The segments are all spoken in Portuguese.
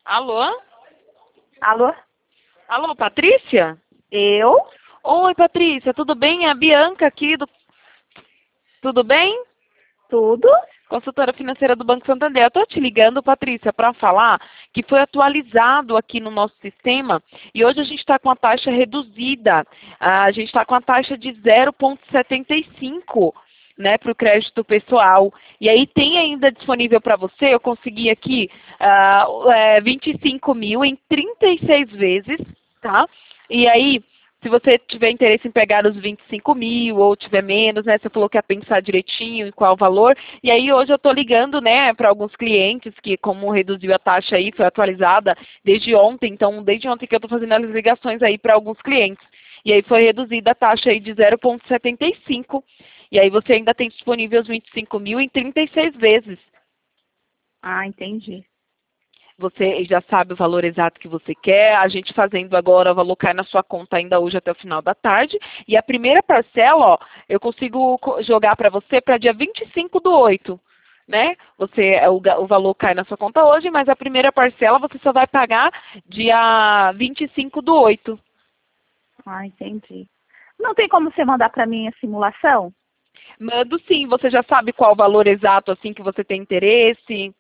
Alô? Alô? Alô, Patrícia? Eu? Oi, Patrícia, tudo bem? É a Bianca aqui do... Tudo bem? Tudo? Consultora financeira do Banco Santander. Eu estou te ligando, Patrícia, para falar que foi atualizado aqui no nosso sistema e hoje a gente está com a taxa reduzida. A gente está com a taxa de 0,75, né, para o crédito pessoal. E aí tem ainda disponível para você, eu consegui aqui 25 mil em 36 vezes, tá? E aí, se você tiver interesse em pegar os 25 mil ou tiver menos, né, você falou que ia pensar direitinho em qual valor. E aí hoje eu estou ligando, né, para alguns clientes que como reduziu a taxa aí, foi atualizada desde ontem. Então, desde ontem que eu estou fazendo as ligações aí para alguns clientes. E aí foi reduzida a taxa aí de 0,75. E aí você ainda tem disponível os 25 mil em 36 vezes. Ah, entendi. Você já sabe o valor exato que você quer. A gente fazendo agora, o valor cai na sua conta ainda hoje até o final da tarde. E a primeira parcela, ó, eu consigo jogar para você para dia 25/8. Né? O valor cai na sua conta hoje, mas a primeira parcela você só vai pagar dia 25/8. Ah, entendi. Não tem como você mandar para mim a simulação? Mando sim, você já sabe qual o valor exato assim que você tem interesse?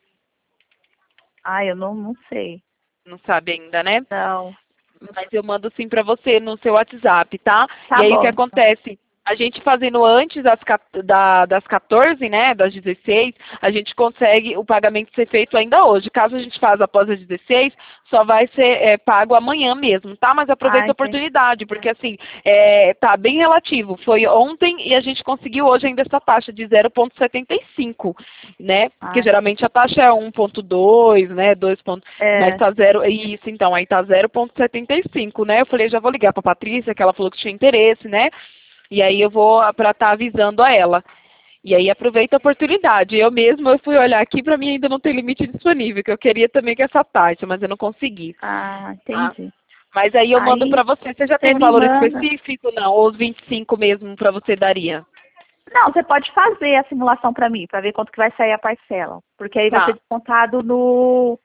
Ah, eu não sei. Não sabe ainda, né? Não. Mas eu mando sim para você no seu WhatsApp, tá? Tá E aí o que bom, então. acontece? A gente fazendo antes das 14, né, das 16, a gente consegue o pagamento ser feito ainda hoje. Caso a gente faça após as 16, só vai ser pago amanhã mesmo, tá? Mas Ah, aproveita a entendi. oportunidade, porque assim, tá bem relativo. Foi ontem e a gente conseguiu hoje ainda essa taxa de 0,75, né? Porque Ah, geralmente a taxa é 1,2, né, 2 mas é. tá zero, isso então, aí tá 0,75, né? Eu falei, já vou ligar pra Patrícia, que ela falou que tinha interesse, né? E aí eu vou para estar avisando a ela. E aí aproveita a oportunidade. Eu fui olhar aqui, para mim ainda não tem limite disponível, que eu queria também com essa taxa, mas eu não consegui. Ah, Tá? entendi. Mas aí eu mando Aí para você. Você já você tem um me valor manda. específico? Não, ou os 25 mesmo para você daria? Não, você pode fazer a simulação para mim, para ver quanto que vai sair a parcela. Porque aí vai ser Tá. descontado no.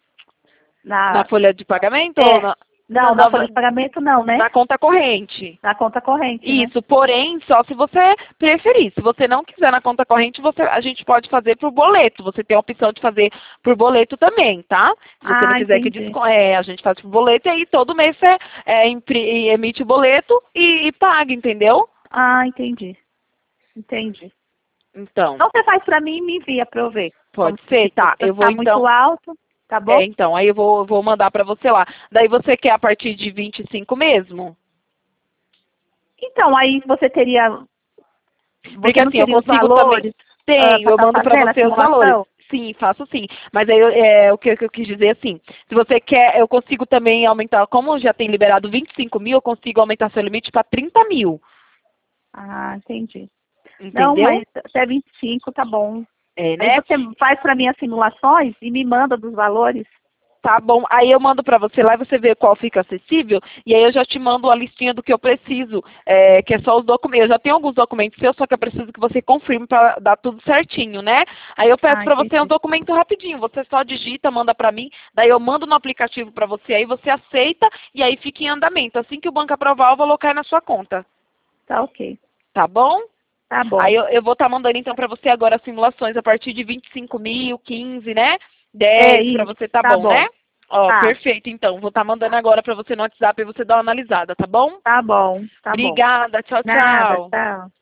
Na Na. folha de pagamento ou É. na, Não, na folha de pagamento não, né? na conta corrente? Na conta corrente, né? Isso, porém, só se você preferir. Se você não quiser na conta corrente, a gente pode fazer por boleto. Você tem a opção de fazer por boleto também, tá? Se você não Ah, quiser que entendi. a gente faz por boleto e aí todo mês você emite o boleto e paga, entendeu? Ah, entendi. Entendi. Então, Então você faz para mim e me envia para eu ver. Como pode se ser, tá? Eu vou está muito então. alto, tá bom? Então, aí eu vou mandar pra você lá. Daí você quer a partir de 25 mesmo? Então, aí você teria. Porque Você não assim, eu teria os consigo também. valores Tenho, para eu estar mando para fazendo a você os valores. simulação? Sim, faço sim. Mas aí o que eu quis dizer assim, se você quer, eu consigo também aumentar, como já tem liberado 25 mil, eu consigo aumentar seu limite para 30 mil. Ah, entendi. Não, Entendeu? mas até 25 tá bom. É, Aí né? você faz para mim as simulações e me manda dos valores. Tá bom. Aí eu mando para você lá e você vê qual fica acessível. E aí eu já te mando a listinha do que eu preciso, que é só os documentos. Eu já tenho alguns documentos seus, só que eu preciso que você confirme para dar tudo certinho, né? Aí eu peço Ah, para você um entendi. documento rapidinho. Você só digita, manda para mim. Daí eu mando no aplicativo para você, aí você aceita e aí fica em andamento. Assim que o banco aprovar, eu vou colocar na sua conta. Tá ok. Tá bom? Tá bom. Aí eu vou estar mandando então para você agora as simulações a partir de 25 mil, 15, né? É 10 para isso. você, tá Tá bom, né? bom. Ó, Tá. perfeito então. Vou estar mandando agora para você no WhatsApp e você dá uma analisada, tá bom? Tá bom. Tá bom. Obrigada, tchau, Nada. tchau. Tchau.